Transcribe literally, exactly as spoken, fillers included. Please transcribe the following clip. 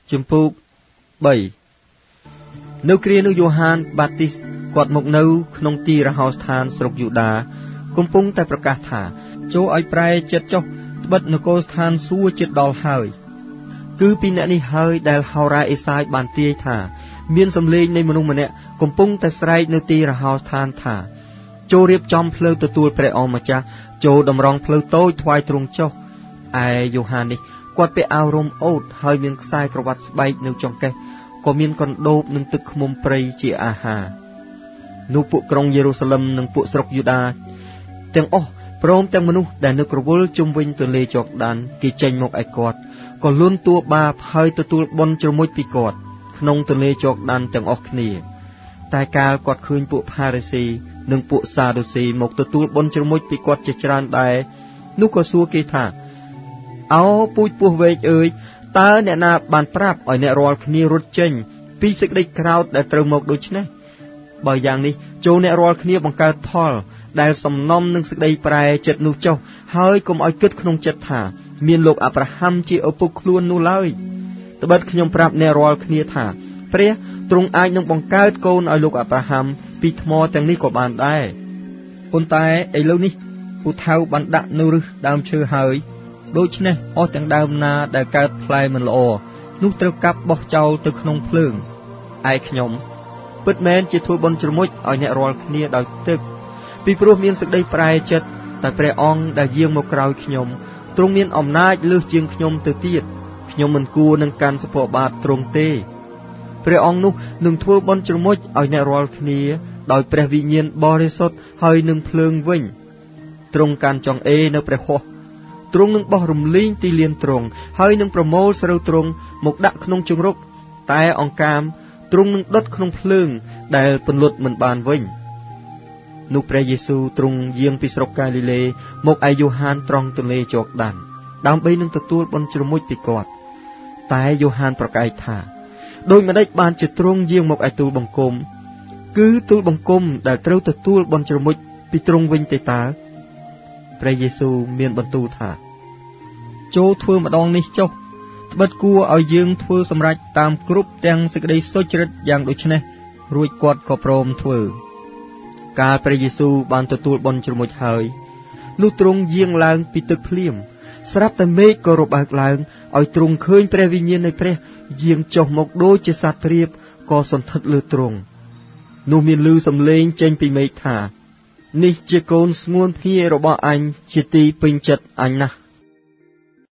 ជំពូកបីនៅគ្រានោះយ៉ូហានបាទីសគាត់មកនៅក្នុងទីរហោស្ថានស្រុកយូដាកំពុងតែប្រកាសថាចូលឲ្យប្រែចិត្តចុះត្បិតនគរស្ថានសួគ៌ជិតដល់ហើយគឺពីអ្នកនេះហើយដែលហោរ៉ាអេសាយបានទាយថាមានសម្លេងនៃមនុស្សម្នាក់កំពុងតែស្រែកនៅទីរហោស្ថានថាចូលរៀបចំផ្លូវទទួលព្រះអង្គម្ចាស់ចូលតម្រង់ផ្លូវតូចថ្វាយទ្រង់ចុះឯយ៉ូហាននេះគាត់ពាក់អាវរ៉ុមអូតហើយមានខ្សែក្រវ៉ាត់ស្បែកនៅចង្កេះក៏មានកណ្ដូបនិងទឹកឃ្មុំព្រៃជាអាហារនោះពួកក្រុងយេរូសាឡឹមនិងពួកស្រុកយូដាទាំងអស់ព្រមទាំងមនុស្សដែលនៅក្រវល់ជុំវិញទន្លេយ៉ូដានគេចេញមកឯគាត់ក៏លួនតួបាបហើយទទួលបុណ្យជ្រមុជពីគាត់ក្នុងទន្លេយ៉ូដានទាំងអស់គ្នាតែកាលគាត់ឃើញពួកផារីស៊ីនិងពួកសាដូស៊ីមកទទួលបុណ្យជ្រមុជពីគាត់ជាច្រើនដែរនោះក៏សួរគេថាអោពូជពោះវែកអើយតើអ្នកណាបានប្រាប់ឲ្យអ្នករាល់គ្នារត់ចេញពីសេចក្តីក្រោធដែលត្រូវមកដូចនេះបើយ៉ាងនេះចូលអ្នករាល់គ្នាបង្កើតផលដែលសំណំនឹងសេចក្តីប្រែចិត្តនោះចុះហើយកុំឲ្យគិតក្នុងចិត្តថាមានលោកអាប់រ៉ាហាំជាឪពុកខ្លួននោះឡើយត្បិតខ្ញុំប្រាប់អ្នករាល់គ្នាថាព្រះទ្រង់អាចនឹងបង្កើតកូនឲ្យលោកអាប់រ៉ាហាំពីថ្មទាំងនេះក៏បានដែរប៉ុន្តែឥឡូវនេះពូថៅបានដាក់នៅឫសដើមឈើហើយដូច្នេះអស់ទាំងដើមណាដែលកើតផ្លែមិនល្អនោះត្រូវកាប់បោះចោលទៅក្នុងភ្លើងឯខ្ញុំពិតមែនជាធ្វើបុណ្យជ្រមុជឲ្យអ្នករាល់គ្នាដោយទឹកពីព្រោះមានសេចក្តីប្រែចិត្តតែព្រះអង្គដែលយាងមកក្រោយខ្ញុំទ្រង់មានអំណាចលើសជាងខ្ញុំទៅទៀតខ្ញុំមិនគួរនឹងកាន់សពបាតទ្រង់ទេព្រះអង្គនោះនឹងធ្វើបុណ្យជ្រមុជឲ្យអ្នករាល់គ្នាដោយព្រះវិញ្ញាណបរិសុទ្ធហើយនឹងភ្លើងវិញទ្រង់កាន់ចង្អេរនៅព្រះហស្ថទ្រង់នឹងបោះរំលីងទីលានទ្រង់ហើយនឹងប្រមូលស្រូវទ្រង់មកដាក់ក្នុងជង្រុកតែអង្កាមទ្រង់នឹងដុតក្នុងភ្លើងដែលពន្លត់មិនបានវិញនោះព្រះយេស៊ូវទ្រង់យាងពីស្រុកកាលីលេមកឯយ៉ូហានត្រង់ទន្លេយ៉ូដានដើម្បីនឹងទទួលបុណ្យជ្រមុជពីគាត់តែយ៉ូហានប្រកែកថាដូចម្ដេចបានជាទ្រង់យាងមកឯទូលបង្គំគឺទូលបង្គំដែលត្រូវទទួលបុណ្យជ្រមុជពីទ្រង់វិញទេតើព្រះយេស៊ូវមានបន្ទូលថាចូលធ្វើម្ដងនេះចុះត្បិតគួរឲ្យយើងធ្វើសម្រេចតាមគ្រប់ទាំងសេចក្តីសុចរិតយ៉ាងដូចនេះរួចគាត់ក៏ព្រមធ្វើកាលព្រះយេស៊ូវបានទទួលបុណ្យជ្រមុជហើយនោះទ្រង់យាងឡើងពីទឹកភ្លាមស្រាប់តែមេឃក៏របើកឡើងឲ្យទ្រង់ឃើញព្រះវិញ្ញាណនៃព្រះយាងចុះមកដូចជាសត្វព្រាបក៏សន្ធិដ្ឋលើទ្រង់នោះមានឮសំឡេងចេញពីមេឃថានេះជាកូនស្ងួនភ្ងារបស់អញជាទីពេញចិត្តអញណាស់